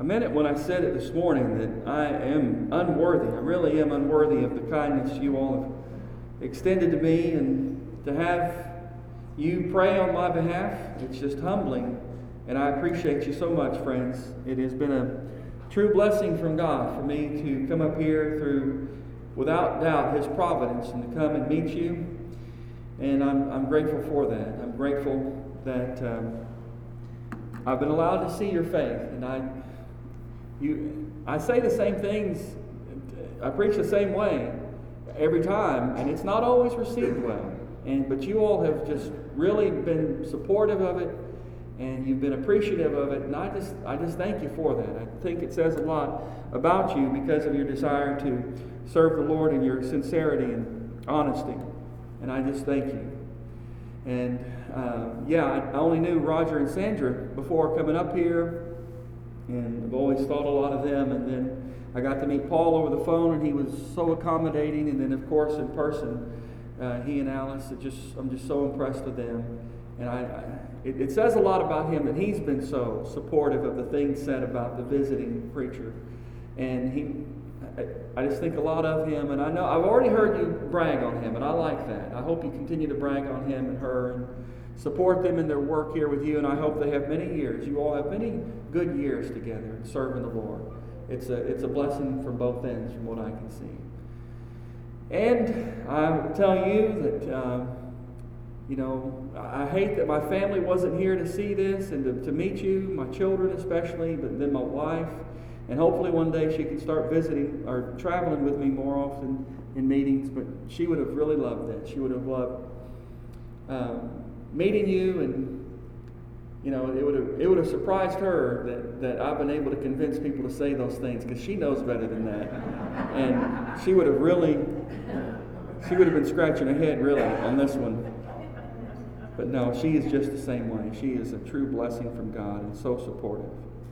I meant it when I said it this morning that I am unworthy. I really am unworthy of the kindness you all have extended to me, and to have you pray on my behalf, it's just humbling. And I appreciate you so much, friends. It has been a true blessing from God for me to come up here through, without doubt, His providence, and to come and meet you. And I'm grateful for that. I'm grateful that I've been allowed to see your faith. And I say the same things, I preach the same way every time, and it's not always received well. But you all have just really been supportive of it, and you've been appreciative of it, and I just thank you for that. I think it says a lot about you because of your desire to serve the Lord and your sincerity and honesty, and I just thank you. And I only knew Roger and Sandra before coming up here, and I've always thought a lot of them, and then I got to meet Paul over the phone, and he was so accommodating, and then of course in person, he and Alice, I'm just so impressed with them. And it says a lot about him that he's been so supportive of the things said about the visiting preacher. And I just think a lot of him, and I know I've already heard you brag on him, and I like that. I hope you continue to brag on him and her and support them in their work here with you, and I hope they have many years. You all have many good years together serving the Lord. It's a blessing from both ends from what I can see. And I will tell you that I hate that my family wasn't here to see this and to meet you, my children especially, but then my wife. And hopefully one day she can start visiting or traveling with me more often in meetings. But she would have really loved that. She would have loved meeting you, and it would have surprised her that I've been able to convince people to say those things, because she knows better than that. And she would have been scratching her head really on this one. But no, she is just the same way. She is a true blessing from God and so supportive.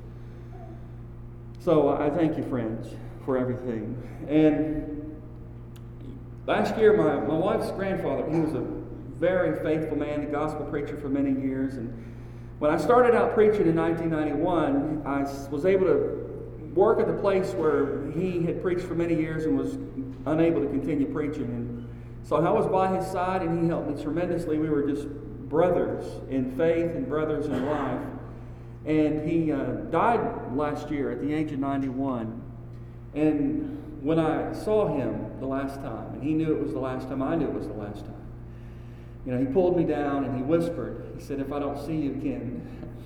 So I thank you, friends, for everything. And last year, my wife's grandfather, he was a very faithful man, a gospel preacher for many years. And when I started out preaching in 1991, I was able to work at the place where he had preached for many years and was unable to continue preaching. And so I was by his side, and he helped me tremendously. We were just brothers in faith and brothers in life. And he died last year at the age of 91. And when I saw him the last time, and he knew it was the last time, I knew it was the last time, he pulled me down and he whispered, he said, "If I don't see you again."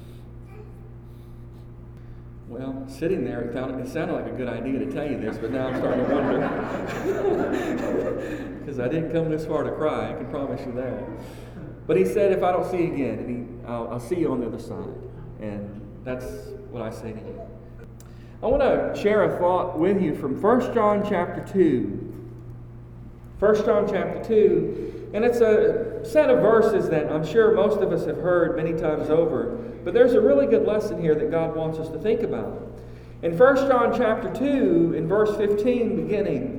Well, sitting there, it sounded like a good idea to tell you this, but now I'm starting to wonder. Because I didn't come this far to cry, I can promise you that. But he said, "If I don't see you again, I'll see you on the other side." And that's what I say to you. I want to share a thought with you from 1 John chapter 2. 1 John chapter 2. And it's a set of verses that I'm sure most of us have heard many times over. But there's a really good lesson here that God wants us to think about. In 1 John chapter 2, in verse 15 beginning,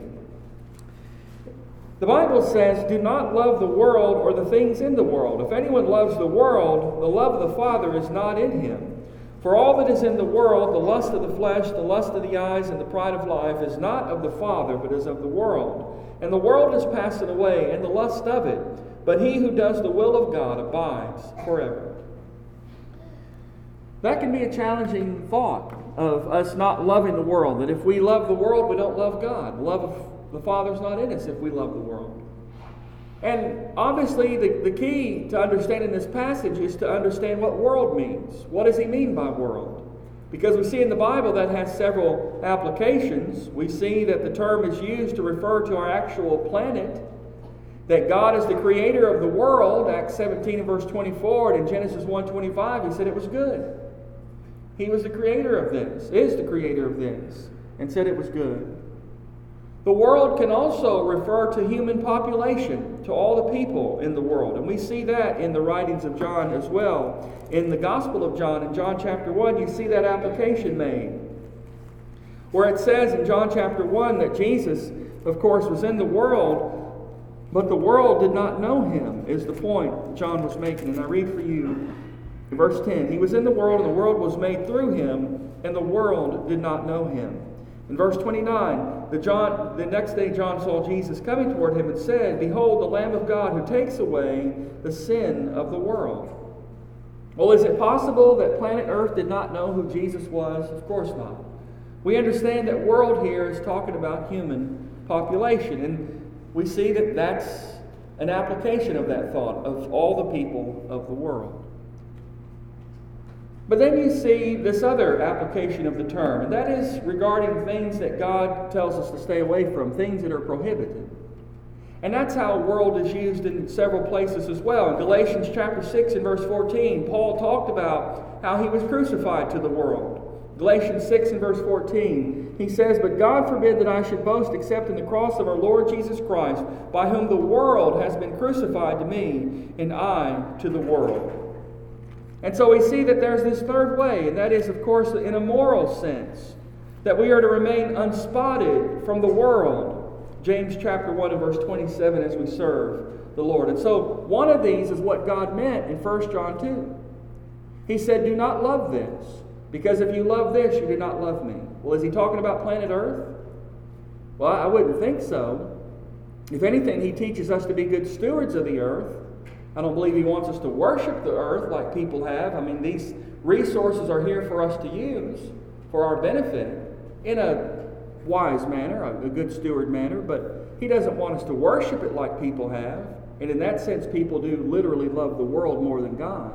the Bible says, "Do not love the world or the things in the world. If anyone loves the world, the love of the Father is not in him. For all that is in the world, the lust of the flesh, the lust of the eyes, and the pride of life, is not of the Father, but is of the world. And the world is passing away, and the lust of it. But he who does the will of God abides forever." That can be a challenging thought of us not loving the world. That if we love the world, we don't love God. The love of the Father's not in us if we love the world. And obviously the key to understanding this passage is to understand what world means. What does he mean by world? Because we see in the Bible that has several applications. We see that the term is used to refer to our actual planet, that God is the creator of the world, Acts 17 and verse 24, and in Genesis 1:25 he said it was good. He was the creator of this, is the creator of this, and said it was good. The world can also refer to human population, to all the people in the world. And we see that in the writings of John as well. In the Gospel of John, in John chapter 1, you see that application made. Where it says in John chapter 1 that Jesus, of course, was in the world, but the world did not know him, is the point John was making. And I read for you In verse 10, he was in the world, and the world was made through him, and the world did not know him. In verse 29, the next day John saw Jesus coming toward him and said, Behold, the Lamb of God who takes away the sin of the world. Well, is it possible that planet Earth did not know who Jesus was? Of course not. We understand that world here is talking about human population, and we see that that's an application of that thought, of all the people of the world. But then you see this other application of the term, and that is regarding things that God tells us to stay away from, things that are prohibited. And that's how world is used in several places as well. In Galatians chapter 6 and verse 14, Paul talked about how he was crucified to the world. Galatians 6 and verse 14, he says, But God forbid that I should boast except in the cross of our Lord Jesus Christ, by whom the world has been crucified to me, and I to the world. And so we see that there's this third way, and that is, of course, in a moral sense, that we are to remain unspotted from the world. James chapter 1 and verse 27, as we serve the Lord. And so one of these is what God meant in 1 John 2. He said, Do not love this, because if you love this, you do not love me. Well, is he talking about planet Earth? Well, I wouldn't think so. If anything, he teaches us to be good stewards of the earth. I don't believe he wants us to worship the earth like people have. I mean, these resources are here for us to use for our benefit in a wise manner, a good steward manner, but he doesn't want us to worship it like people have. And in that sense, people do literally love the world more than God.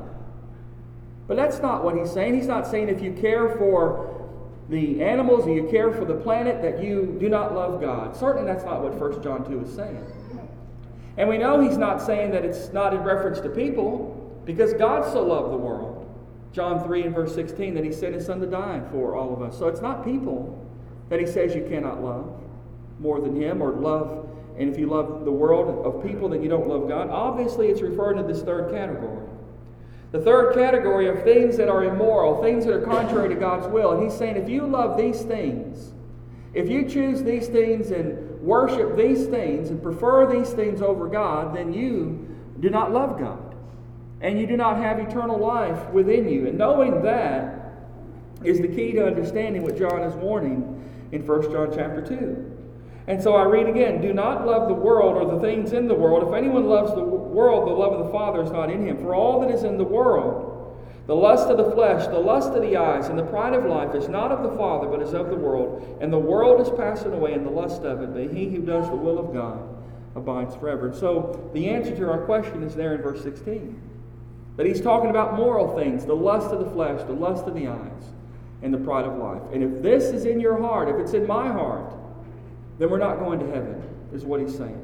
But that's not what he's saying. He's not saying if you care for the animals or you care for the planet that you do not love God. Certainly that's not what 1 John 2 is saying. And we know he's not saying that it's not in reference to people, because God so loved the world. John 3 and verse 16, that he sent his Son to die for all of us. So it's not people that he says you cannot love more than him, or love, and if you love the world of people, then you don't love God. Obviously, it's referring to this third category. The third category of things that are immoral, things that are contrary to God's will. And he's saying if you love these things, if you choose these things and worship these things and prefer these things over God, then you do not love God. And you do not have eternal life within you. And knowing that is the key to understanding what John is warning in 1 John chapter 2. And so I read again, Do not love the world or the things in the world. If anyone loves the world, the love of the Father is not in him. For all that is in the world, the lust of the flesh, the lust of the eyes, and the pride of life is not of the Father, but is of the world. And the world is passing away, and the lust of it. But he who does the will of God abides forever. And so the answer to our question is there in verse 16. That he's talking about moral things, the lust of the flesh, the lust of the eyes, and the pride of life. And if this is in your heart, if it's in my heart, then we're not going to heaven, is what he's saying.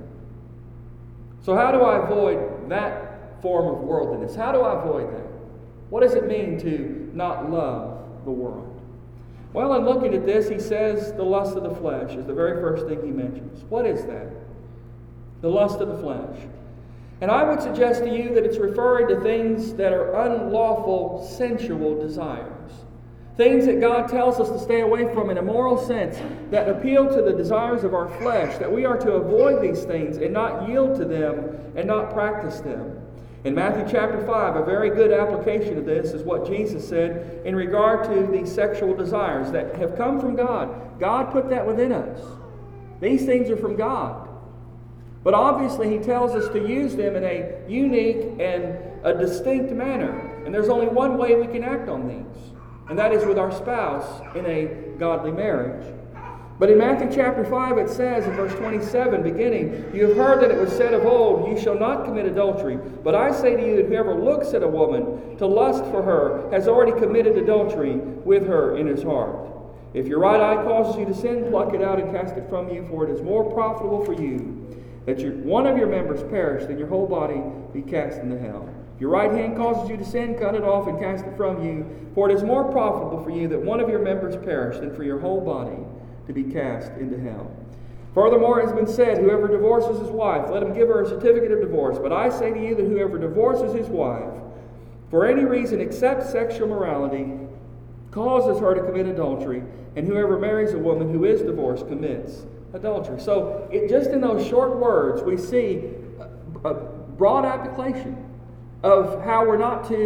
So how do I avoid that form of worldliness? How do I avoid that? What does it mean to not love the world? Well, in looking at this, he says the lust of the flesh is the very first thing he mentions. What is that? The lust of the flesh. And I would suggest to you that it's referring to things that are unlawful, sensual desires. Things that God tells us to stay away from in a moral sense, that appeal to the desires of our flesh, that we are to avoid these things and not yield to them and not practice them. In Matthew chapter 5, a very good application of this is what Jesus said in regard to these sexual desires that have come from God. God put that within us. These things are from God. But obviously he tells us to use them in a unique and a distinct manner. And there's only one way we can act on these, and that is with our spouse in a godly marriage. But in Matthew chapter 5 it says in verse 27 beginning, You have heard that it was said of old, You shall not commit adultery. But I say to you that whoever looks at a woman to lust for her has already committed adultery with her in his heart. If your right eye causes you to sin, pluck it out and cast it from you, for it is more profitable for you that one of your members perish than your whole body be cast into hell. If your right hand causes you to sin, cut it off and cast it from you, for it is more profitable for you that one of your members perish than for your whole body to be cast into hell. Furthermore, it has been said, Whoever divorces his wife, let him give her a certificate of divorce. But I say to you that whoever divorces his wife, for any reason except sexual morality, causes her to commit adultery, and whoever marries a woman who is divorced commits adultery. So, just in those short words, we see a broad application of how we're not to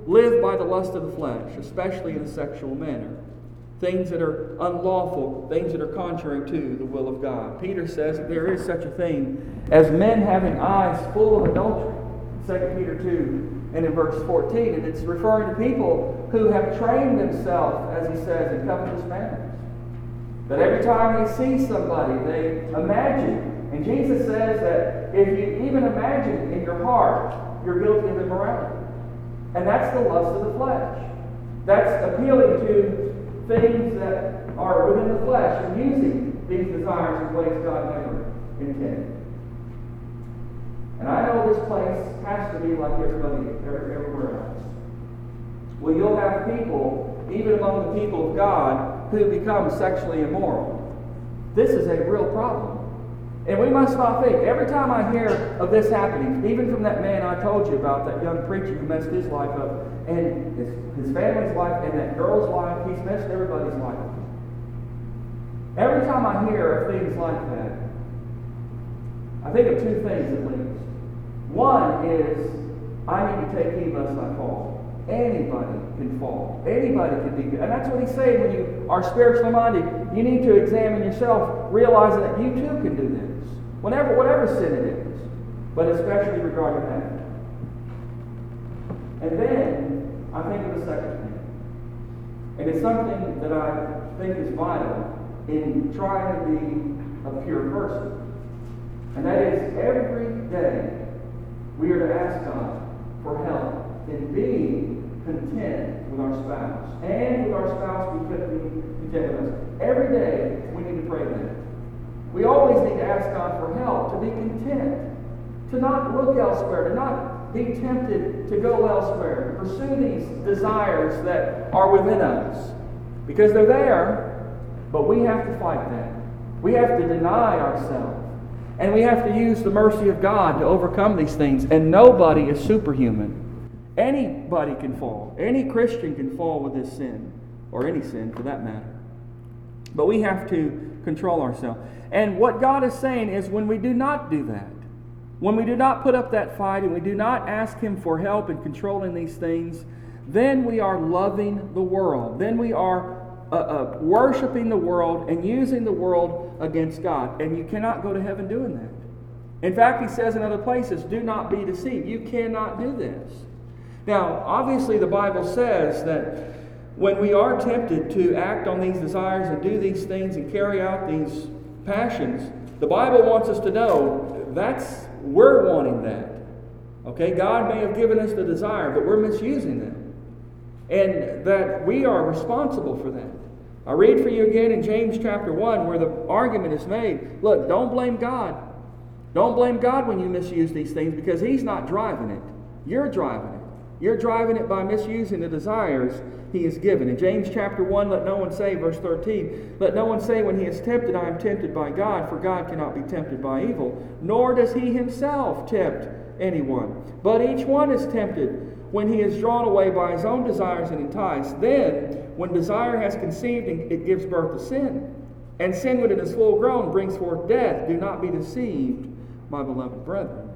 live by the lust of the flesh, especially in a sexual manner. Things that are unlawful, things that are contrary to the will of God. Peter says that there is such a thing as men having eyes full of adultery. 2 Peter 2 and in verse 14. And it's referring to people who have trained themselves, as he says, in covetous manners. That every time they see somebody, they imagine. And Jesus says that if you even imagine in your heart, you're guilty of immorality. And that's the lust of the flesh. That's appealing to things that are within the flesh and using these desires in ways God never intended. And I know this place has to be like everywhere else. Well, you'll have people, even among the people of God, who become sexually immoral. This is a real problem. And we must not think, every time I hear of this happening, even from that man I told you about, that young preacher who messed his life up, and his family's life, and that girl's life, he's messed everybody's life up. Every time I hear of things like that, I think of two things at least. One is, I need to take heed lest I fall. Anybody can fall. Anybody can be good. And that's what he's saying when you are spiritually minded. You need to examine yourself, realizing that you too can do this. Whatever sin it is. But especially regarding that. And then, I think of the second thing. And it's something that I think is vital in trying to be a pure person. And that is, every day, we are to ask God for help in being content with our spouse. And with our spouse, we could be content with us. Every day, we need to pray that. We always need to ask God for help, to be content, to not look elsewhere, to not be tempted to go elsewhere, to pursue these desires that are within us. Because they're there, but we have to fight that. We have to deny ourselves. And we have to use the mercy of God to overcome these things. And nobody is superhuman. Anybody can fall. Any Christian can fall with this sin, or any sin for that matter. But we have to control ourselves. And what God is saying is, when we do not do that, when we do not put up that fight and we do not ask Him for help in controlling these things, then we are loving the world. Then we are worshiping the world and using the world against God. And you cannot go to heaven doing that. In fact, He says in other places, do not be deceived. You cannot do this. Now, obviously the Bible says that when we are tempted to act on these desires and do these things and carry out these passions, the Bible wants us to know we're wanting that. Okay, God may have given us the desire, but we're misusing them. And that we are responsible for that. I read for you again in James chapter 1 where the argument is made. Look, don't blame God. Don't blame God when you misuse these things, because He's not driving it. You're driving it. You're driving it by misusing the desires He has given. In James chapter 1, let no one say, verse 13, let no one say when he is tempted, I am tempted by God, for God cannot be tempted by evil, nor does He Himself tempt anyone. But each one is tempted when he is drawn away by his own desires and enticed. Then, when desire has conceived, it gives birth to sin. And sin, when it is full grown, brings forth death. Do not be deceived, my beloved brethren.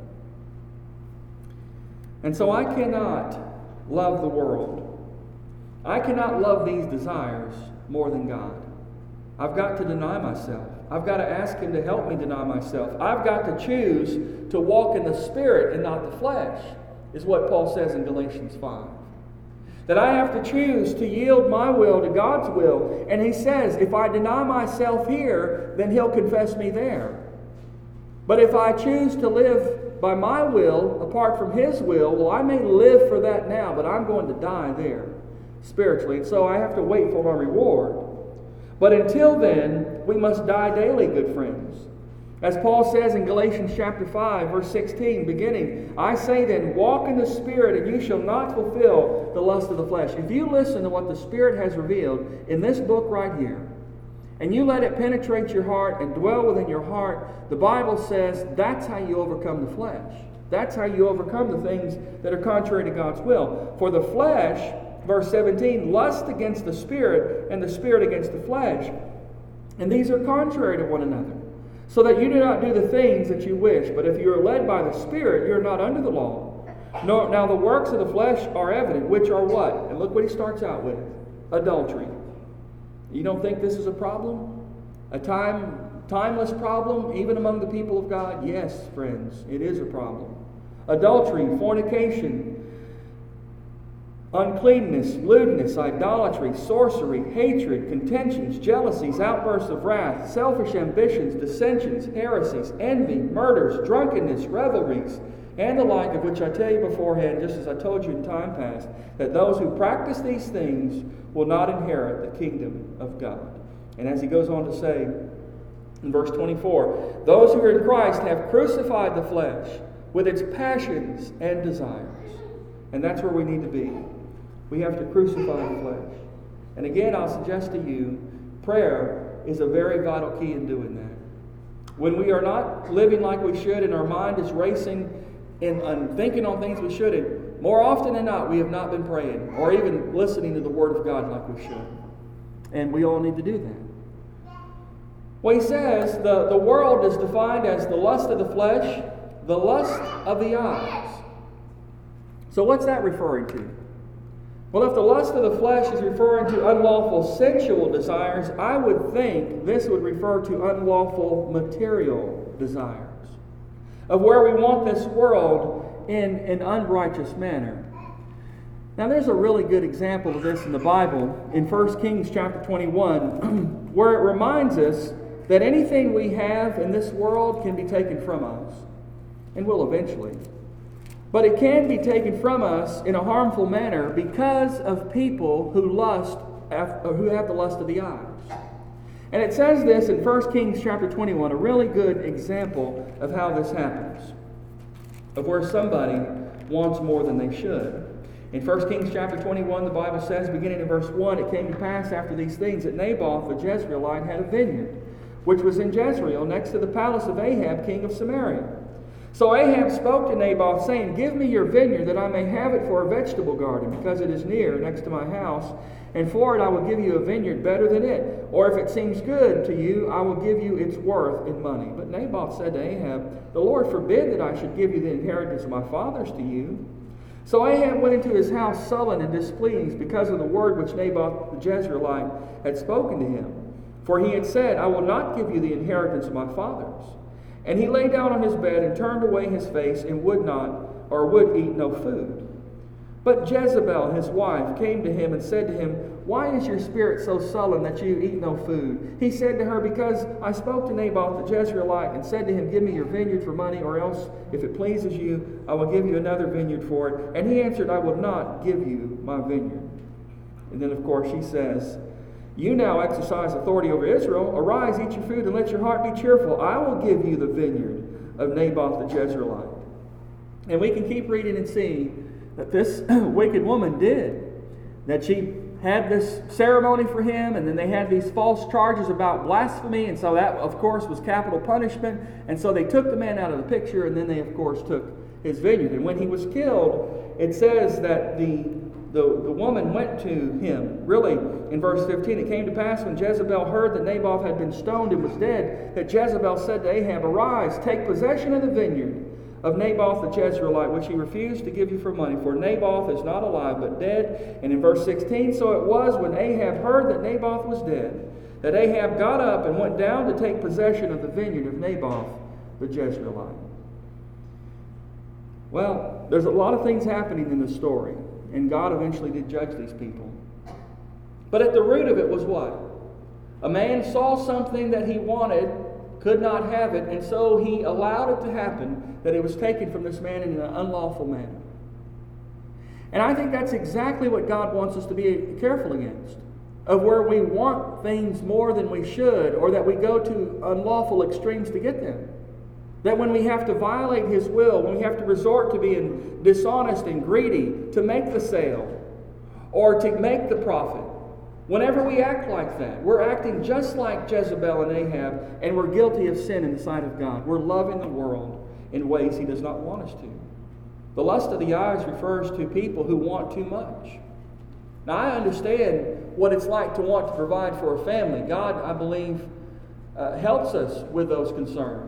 And so I cannot love the world. I cannot love these desires more than God. I've got to deny myself. I've got to ask Him to help me deny myself. I've got to choose to walk in the Spirit and not the flesh, is what Paul says in Galatians 5. That I have to choose to yield my will to God's will. And he says, if I deny myself here, then He'll confess me there. But if I choose to live by my will, apart from His will, well, I may live for that now, but I'm going to die there, spiritually. And so I have to wait for my reward. But until then, we must die daily, good friends. As Paul says in Galatians chapter 5, verse 16, beginning, I say then, walk in the Spirit, and you shall not fulfill the lust of the flesh. If you listen to what the Spirit has revealed in this book right here, and you let it penetrate your heart and dwell within your heart, the Bible says that's how you overcome the flesh. That's how you overcome the things that are contrary to God's will. For the flesh, verse 17, lust against the Spirit, and the Spirit against the flesh. And these are contrary to one another, so that you do not do the things that you wish. But if you are led by the Spirit, you are not under the law. Now the works of the flesh are evident, which are what? And look what he starts out with. Adultery. You don't think this is a problem? A timeless problem, even among the people of God? Yes, friends, it is a problem. Adultery, fornication, uncleanness, lewdness, idolatry, sorcery, hatred, contentions, jealousies, outbursts of wrath, selfish ambitions, dissensions, heresies, envy, murders, drunkenness, revelries, and the like, of which I tell you beforehand, just as I told you in time past, that those who practice these things will not inherit the kingdom of God. And as he goes on to say in verse 24, those who are in Christ have crucified the flesh with its passions and desires. And that's where we need to be. We have to crucify the flesh. And again, I'll suggest to you, prayer is a very vital key in doing that. When we are not living like we should and our mind is racing and thinking on things we shouldn't, more often than not, we have not been praying or even listening to the Word of God like we should. And we all need to do that. Well, he says the world is defined as the lust of the flesh, the lust of the eyes. So what's that referring to? Well, if the lust of the flesh is referring to unlawful sensual desires, I would think this would refer to unlawful material desires, of where we want this world in an unrighteous manner. Now, there's a really good example of this in the Bible in 1 Kings chapter 21, where it reminds us that anything we have in this world can be taken from us, and will eventually. But it can be taken from us in a harmful manner because of people who have the lust of the eyes. And it says this in 1 Kings chapter 21, a really good example of how this happens, of where somebody wants more than they should. In 1 Kings chapter 21, the Bible says, beginning in verse 1, it came to pass after these things that Naboth the Jezreelite had a vineyard, which was in Jezreel, next to the palace of Ahab, king of Samaria. So Ahab spoke to Naboth, saying, give me your vineyard, that I may have it for a vegetable garden, because it is near, next to my house, and for it I will give you a vineyard better than it. Or if it seems good to you, I will give you its worth in money. But Naboth said to Ahab, the Lord forbid that I should give you the inheritance of my fathers to you. So Ahab went into his house sullen and displeased because of the word which Naboth the Jezreelite had spoken to him. For he had said, I will not give you the inheritance of my fathers. And he lay down on his bed and turned away his face and would eat no food. But Jezebel, his wife, came to him and said to him, why is your spirit so sullen that you eat no food? He said to her, because I spoke to Naboth the Jezreelite and said to him, give me your vineyard for money, or else, if it pleases you, I will give you another vineyard for it. And he answered, I will not give you my vineyard. And then, of course, she says, you now exercise authority over Israel. Arise, eat your food, and let your heart be cheerful. I will give you the vineyard of Naboth the Jezreelite. And we can keep reading and see that this wicked woman did. That she had this ceremony for him, and then they had these false charges about blasphemy, and so that, of course, was capital punishment. And so they took the man out of the picture, and then they, of course, took his vineyard. And when he was killed, it says that the woman went to him. Really, in verse 15, it came to pass when Jezebel heard that Naboth had been stoned and was dead, that Jezebel said to Ahab, arise, take possession of the vineyard of Naboth the Jezreelite, which he refused to give you for money, for Naboth is not alive but dead. And in verse 16, so it was when Ahab heard that Naboth was dead, that Ahab got up and went down to take possession of the vineyard of Naboth the Jezreelite. Well, there's a lot of things happening in this story, and God eventually did judge these people. But at the root of it was what? A man saw something that he wanted, could not have it, and so he allowed it to happen, that it was taken from this man in an unlawful manner. And I think that's exactly what God wants us to be careful against, of where we want things more than we should, or that we go to unlawful extremes to get them. That when we have to violate His will, when we have to resort to being dishonest and greedy to make the sale or to make the profit, whenever we act like that, we're acting just like Jezebel and Ahab, and we're guilty of sin in the sight of God. We're loving the world in ways He does not want us to. The lust of the eyes refers to people who want too much. Now, I understand what it's like to want to provide for a family. God, I believe, helps us with those concerns.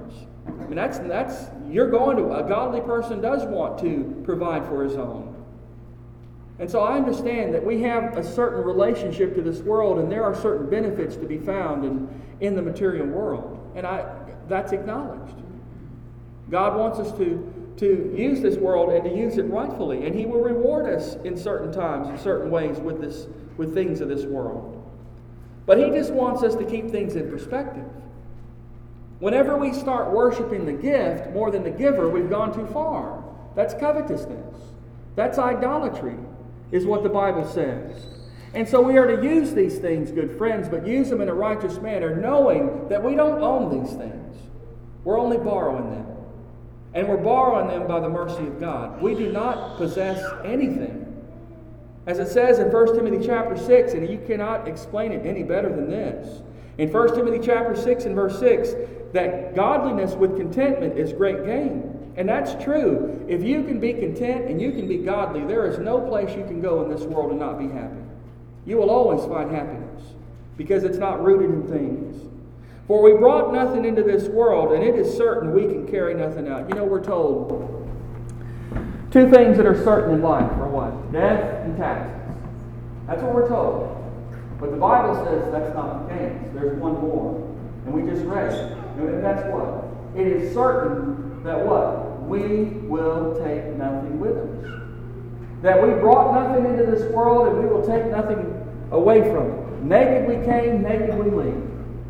I mean, you're going to, a godly person does want to provide for his own. And so I understand that we have a certain relationship to this world, and there are certain benefits to be found in the material world. And that's acknowledged. God wants us to use this world and to use it rightfully. And He will reward us in certain times, in certain ways with things of this world. But He just wants us to keep things in perspective. Whenever we start worshiping the gift more than the giver, we've gone too far. That's covetousness. That's idolatry, is what the Bible says. And so we are to use these things, good friends, but use them in a righteous manner, knowing that we don't own these things. We're only borrowing them. And we're borrowing them by the mercy of God. We do not possess anything. As it says in 1 Timothy chapter 6, and you cannot explain it any better than this. In 1 Timothy chapter 6 and verse 6, that godliness with contentment is great gain. And that's true. If you can be content and you can be godly, there is no place you can go in this world and not be happy. You will always find happiness because it's not rooted in things. For we brought nothing into this world, and it is certain we can carry nothing out. You know, we're told two things that are certain in life are what? Death and taxes. That's what we're told. But the Bible says that's not the case. There's one more. And we just read it. And that's what? It is certain that what? We will take nothing with us. That we brought nothing into this world and we will take nothing away from it. Naked we came, naked we leave.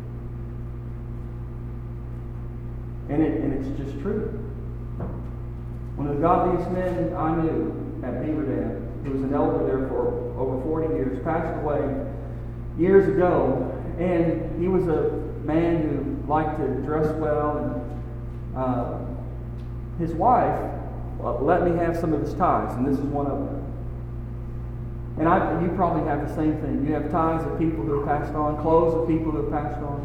And it's just true. One of the godliest men I knew at Beaver Dam, who was an elder there for over 40 years, passed away years ago. And he was a man who liked to dress well. And his wife let me have some of his ties, and this is one of them. And you probably have the same thing. You have ties of people who have passed on, clothes of people who have passed on.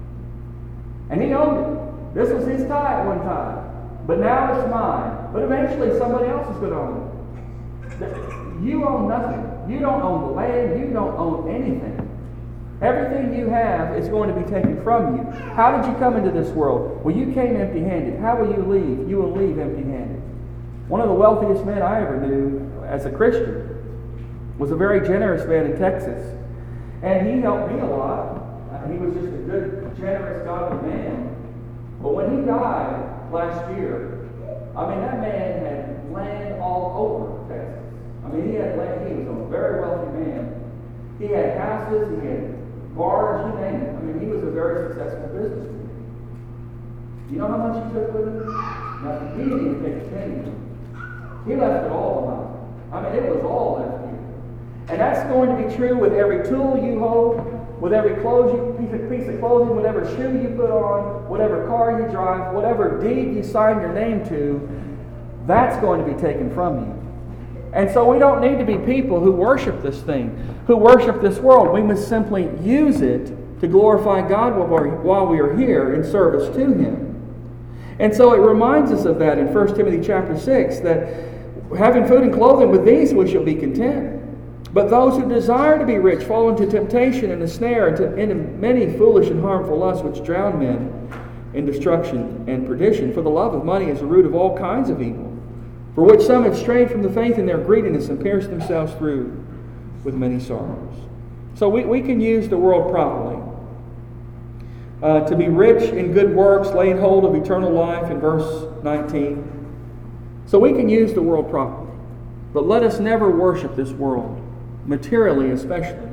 And he owned it. This was his tie at one time, but now it's mine. But eventually somebody else is going to own it. You own nothing. You don't own the land. You don't own anything. Everything you have is going to be taken from you. How did you come into this world? Well, you came empty-handed. How will you leave? You will leave empty-handed. One of the wealthiest men I ever knew as a Christian was a very generous man in Texas. And he helped me a lot. He was just a good, generous, godly man. But when he died last year, I mean, that man had land all over Texas. I mean, he had land. He was a very wealthy man. He had houses, he had bars, you name it. I mean, he was a very successful businessman. You know how much he took with him? Nothing. He didn't even take a penny. He left it all behind. I mean, it was all left here. And that's going to be true with every tool you hold, with every piece of clothing, whatever shoe you put on, whatever car you drive, whatever deed you sign your name to, that's going to be taken from you. And so we don't need to be people who worship this thing, who worship this world. We must simply use it to glorify God while we are here in service to Him. And so it reminds us of that in 1 Timothy chapter 6, that having food and clothing, with these we shall be content. But those who desire to be rich fall into temptation and a snare, and into many foolish and harmful lusts which drown men in destruction and perdition. For the love of money is the root of all kinds of evil, for which some have strayed from the faith in their greediness and pierced themselves through with many sorrows. So we can use the world properly. To be rich in good works, laying hold of eternal life in verse 19. So we can use the world properly. But let us never worship this world, materially especially.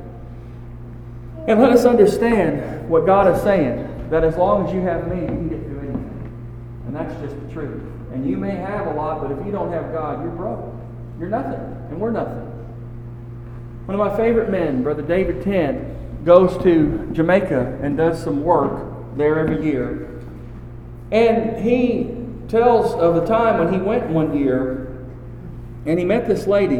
And let us understand what God is saying, that as long as you have me, you can get through anything. And that's just the truth. And you may have a lot, but if you don't have God, you're broke. You're nothing, and we're nothing. One of my favorite men, Brother David Tent, goes to Jamaica and does some work there every year. And he tells of the time when he went one year and he met this lady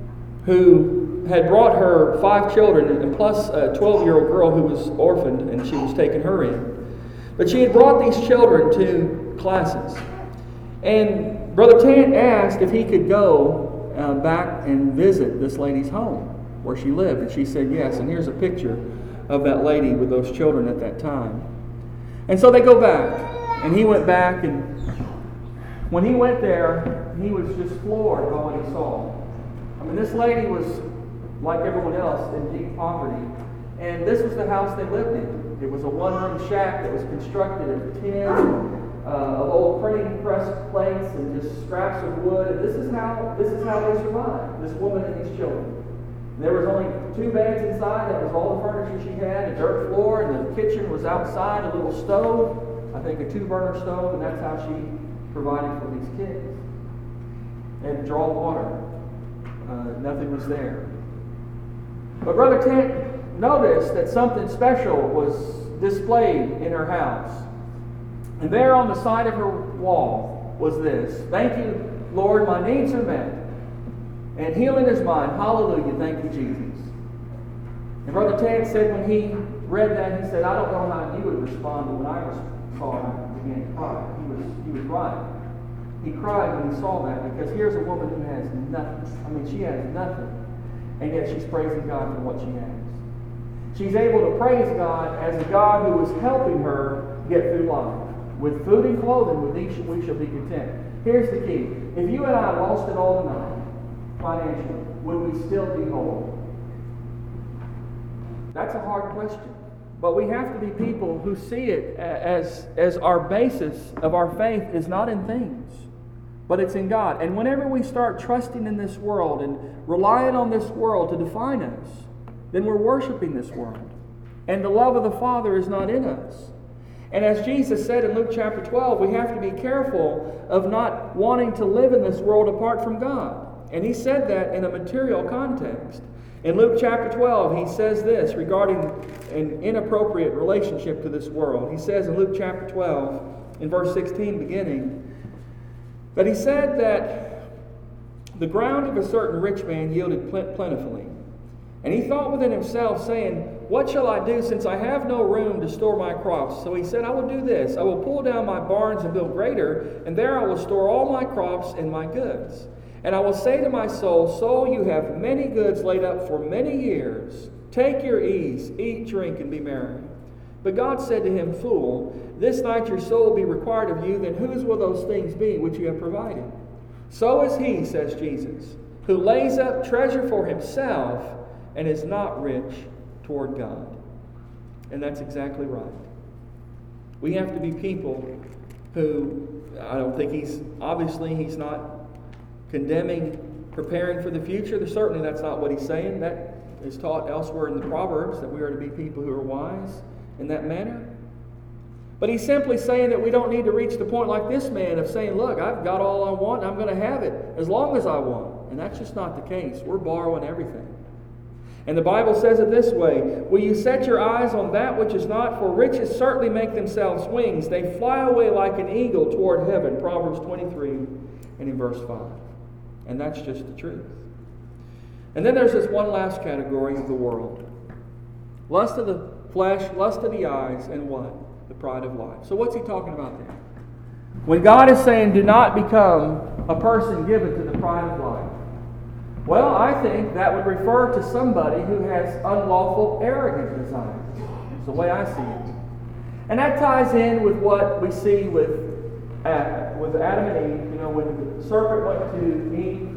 who had brought her 5 children and plus a 12-year-old girl who was orphaned, and she was taking her in. But she had brought these children to classes. And Brother Tant asked if he could go back and visit this lady's home where she lived. And she said yes. And here's a picture of that lady with those children at that time. And so they go back. And he went back, and when he went there, he was just floored by what he saw. I mean, this lady was, like everyone else, in deep poverty. And this was the house they lived in. It was a one-room shack that was constructed of tin, of old printing press plates, and just scraps of wood. And this is how they survived, this woman and these children. There was only 2 beds inside. That was all the furniture she had. A dirt floor, and the kitchen was outside. A little stove, I think a 2-burner stove, and that's how she provided for these kids. And draw water. Nothing was there. But Brother Tent noticed that something special was displayed in her house. And there on the side of her wall was this: "Thank you, Lord, my needs are met. And healing is mine. Hallelujah. Thank you, Jesus." And Brother Ted said when he read that, he said, "I don't know how you would respond, but when I saw it, I began to cry." He was right. He cried when he saw that, because here's a woman who has nothing. I mean, she has nothing. And yet she's praising God for what she has. She's able to praise God as a God who is helping her get through life. With food and clothing, with each we shall be content. Here's the key. If you and I lost it all tonight, financially, would we still be whole? That's a hard question. But we have to be people who see it as our basis of our faith is not in things, but it's in God. And whenever we start trusting in this world and relying on this world to define us, then we're worshiping this world. And the love of the Father is not in us. And as Jesus said in Luke chapter 12, we have to be careful of not wanting to live in this world apart from God. And he said that in a material context. In Luke chapter 12, he says this regarding an inappropriate relationship to this world. He says in Luke chapter 12, in verse 16 beginning, that he said that the ground of a certain rich man yielded plentifully. And he thought within himself, saying, "What shall I do, since I have no room to store my crops?" So he said, "I will do this. I will pull down my barns and build greater, and there I will store all my crops and my goods. And I will say to my soul, Soul, you have many goods laid up for many years. Take your ease, eat, drink, and be merry." But God said to him, "Fool, this night your soul will be required of you, then whose will those things be which you have provided? So is he," says Jesus, "who lays up treasure for himself and is not rich toward God." And that's exactly right. We have to be people who, I don't think he's not condemning preparing for the future. Certainly that's not what he's saying. That is taught elsewhere in the Proverbs, that we are to be people who are wise in that manner. But he's simply saying that we don't need to reach the point like this man of saying, "Look, I've got all I want, and I'm going to have it as long as I want." And that's just not the case. We're borrowing everything. And the Bible says it this way: "Will you set your eyes on that which is not? For riches certainly make themselves wings. They fly away like an eagle toward heaven." Proverbs 23 and in verse 5. And that's just the truth. And then there's this one last category of the world. Lust of the flesh, lust of the eyes, and what? The pride of life. So what's he talking about there? When God is saying, do not become a person given to the pride of life, well, I think that would refer to somebody who has unlawful, arrogant desires. It's the way I see it. And that ties in with what we see with Adam and Eve. You know, when the serpent went to Eve,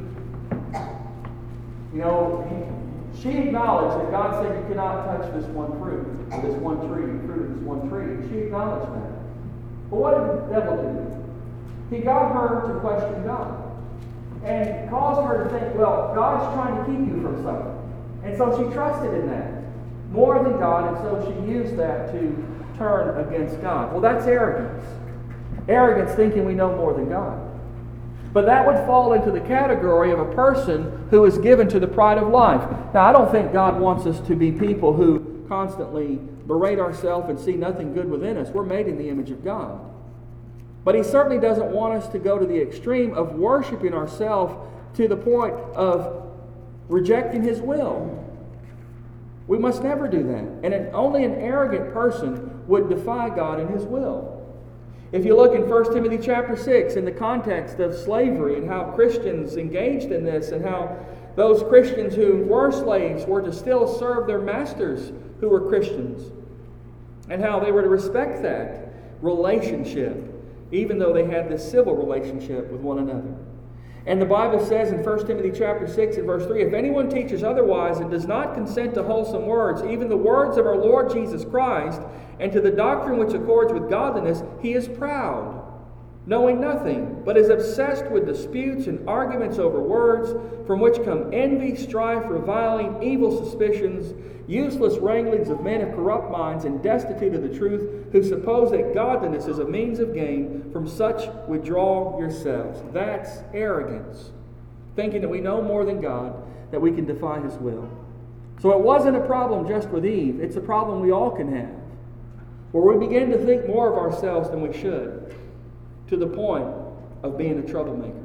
you know, she acknowledged that God said you cannot touch this one fruit, or this one tree, fruit of this one tree. She acknowledged that. But what did the devil do? He got her to question God and caused her to think, well, God's trying to keep you from something. And so she trusted in that more than God, and so she used that to turn against God. Well, that's arrogance. Arrogance, thinking we know more than God. But that would fall into the category of a person who is given to the pride of life. Now, I don't think God wants us to be people who constantly berate ourselves and see nothing good within us. We're made in the image of God. But He certainly doesn't want us to go to the extreme of worshiping ourselves to the point of rejecting His will. We must never do that. And only an arrogant person would defy God and His will. If you look in 1 Timothy chapter 6, in the context of slavery and how Christians engaged in this, and how those Christians who were slaves were to still serve their masters who were Christians, and how they were to respect that. relationship, even though they had this civil relationship with one another. And the Bible says in 1 Timothy chapter 6 and verse 3, if anyone teaches otherwise and does not consent to wholesome words, even the words of our Lord Jesus Christ, and to the doctrine which accords with godliness, he is proud, knowing nothing, but is obsessed with disputes and arguments over words, from which come envy, strife, reviling, evil suspicions, useless wranglings of men of corrupt minds and destitute of the truth, who suppose that godliness is a means of gain. From such withdraw yourselves. That's arrogance, thinking that we know more than God, that we can defy His will. So it wasn't a problem just with Eve. It's a problem we all can have, where we begin to think more of ourselves than we should, to the point of being a troublemaker.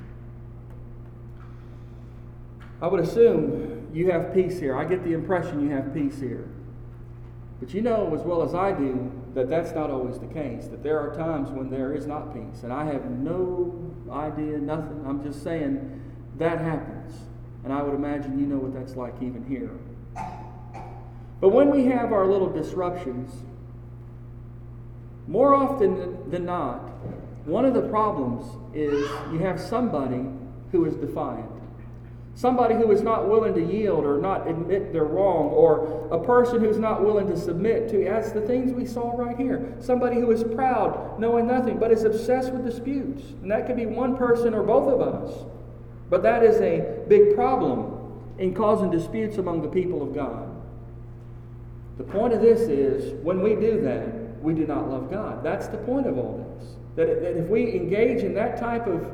I would assume you have peace here. I get the impression you have peace here. But you know as well as I do that that's not always the case, that there are times when there is not peace. And I have no idea, nothing. I'm just saying that happens. And I would imagine you know what that's like even here. But when we have our little disruptions, more often than not, one of the problems is you have somebody who is defiant. Somebody who is not willing to yield or not admit they're wrong, or a person who's not willing to submit to, as the things we saw right here. Somebody who is proud, knowing nothing, but is obsessed with disputes. And that could be one person or both of us. But that is a big problem in causing disputes among the people of God. The point of this is, when we do that, we do not love God. That's the point of all this. That if we engage in that type of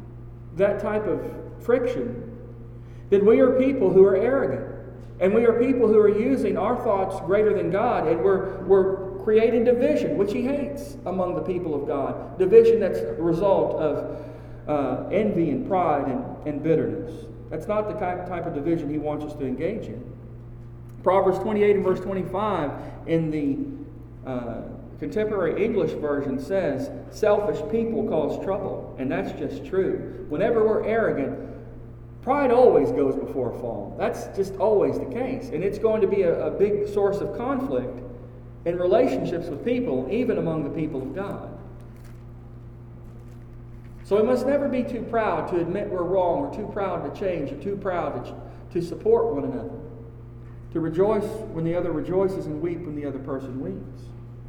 friction, then we are people who are arrogant. And we are people who are using our thoughts greater than God. And we're creating division, which He hates among the people of God. Division that's a result of envy and pride and bitterness. That's not the type of division He wants us to engage in. Proverbs 28 and verse 25 in the Contemporary English version says, selfish people cause trouble. And that's just true. Whenever we're arrogant, pride always goes before a fall. That's just always the case. And it's going to be a big source of conflict in relationships with people, even among the people of God. So we must never be too proud to admit we're wrong, or too proud to change, or too proud to support one another. To rejoice when the other rejoices and weep when the other person weeps.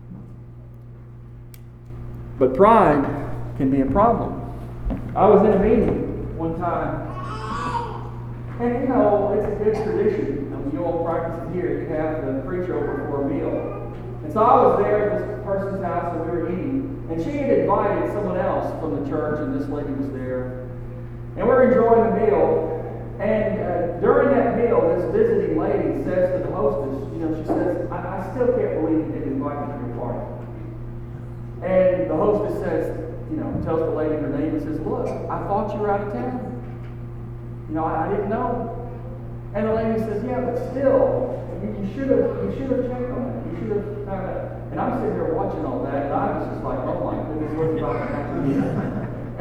But pride can be a problem. I was in a meeting one time, and you know, it's a good tradition. You all practice it here. You have the preacher over for a meal. And so I was there at this person's house and we were eating, and she had invited someone else from the church, and this lady was there. And we're enjoying the meal. And during that meal, this visiting lady says to the hostess, she says, I still can't believe you didn't invite me to your party. And the hostess says, tells the lady her name and says, look, I thought you were out of town. I didn't know. And the lady says, yeah, but still, you should have checked on it. You should have found out. And I'm sitting here watching all that, and I was just like, oh my goodness, what's about to happen?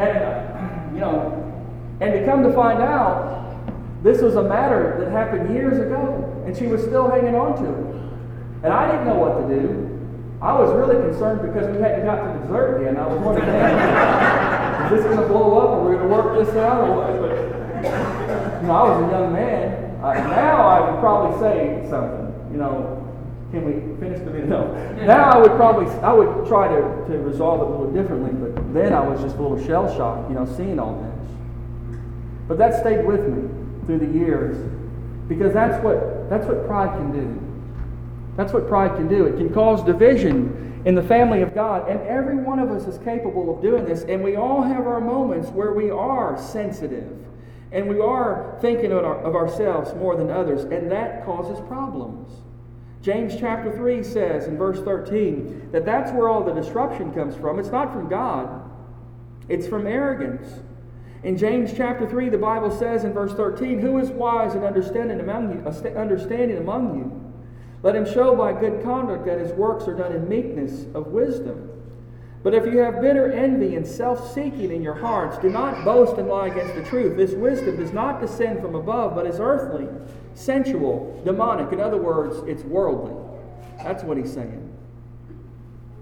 And to come to find out, this was a matter that happened years ago, and she was still hanging on to it. And I didn't know what to do. I was really concerned because we hadn't got to dessert yet, and I was wondering, is this going to blow up, or we're going to work this out, or what? I was a young man. Now I would probably say something. Can we finish the video? No. Now I would try to resolve it a little differently, but then I was just a little shell-shocked, seeing all this. But that stayed with me through the years, because that's what pride can do. That's what pride can do. It can cause division in the family of God, and every one of us is capable of doing this, and we all have our moments where we are sensitive, and we are thinking of ourselves more than others, and that causes problems. James chapter 3 says in verse 13 that that's where all the disruption comes from. It's not from God. It's from arrogance. In James chapter 3, the Bible says in verse 13, who is wise and understanding among you? Let him show by good conduct that his works are done in meekness of wisdom. But if you have bitter envy and self-seeking in your hearts, do not boast and lie against the truth. This wisdom does not descend from above, but is earthly, sensual, demonic. In other words, it's worldly. That's what he's saying.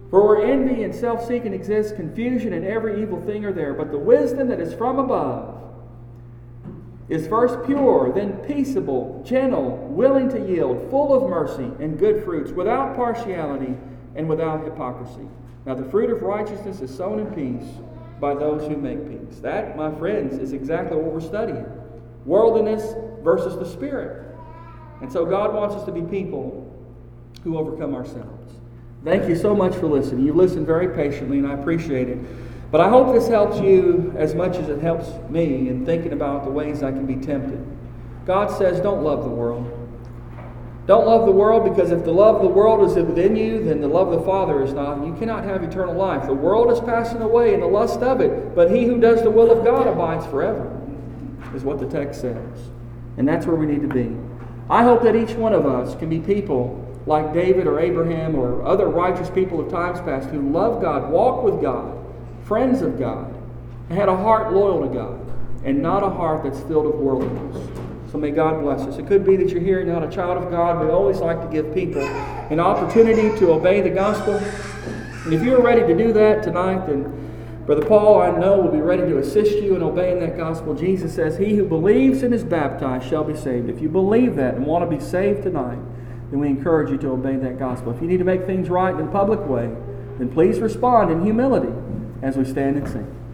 For where envy and self-seeking exist, confusion and every evil thing are there. But the wisdom that is from above is first pure, then peaceable, gentle, willing to yield, full of mercy and good fruits, without partiality and without hypocrisy. Now the fruit of righteousness is sown in peace by those who make peace. That, my friends, is exactly what we're studying. Worldliness versus the Spirit. And so God wants us to be people who overcome ourselves. Thank you so much for listening. You've listened very patiently, and I appreciate it. But I hope this helps you as much as it helps me in thinking about the ways I can be tempted. God says, don't love the world. Don't love the world, because if the love of the world is within you, then the love of the Father is not, and you cannot have eternal life. The world is passing away and the lust of it, but he who does the will of God abides forever, is what the text says. And that's where we need to be. I hope that each one of us can be people like David or Abraham or other righteous people of times past who love God, walk with God, friends of God, and had a heart loyal to God, and not a heart that's filled with worldliness. So may God bless us. It could be that you're here not a child of God. We always like to give people an opportunity to obey the gospel. And if you're ready to do that tonight, then Brother Paul, I know, will be ready to assist you in obeying that gospel. Jesus says, he who believes and is baptized shall be saved. If you believe that and want to be saved tonight, then we encourage you to obey that gospel. If you need to make things right in a public way, then please respond in humility as we stand and sing.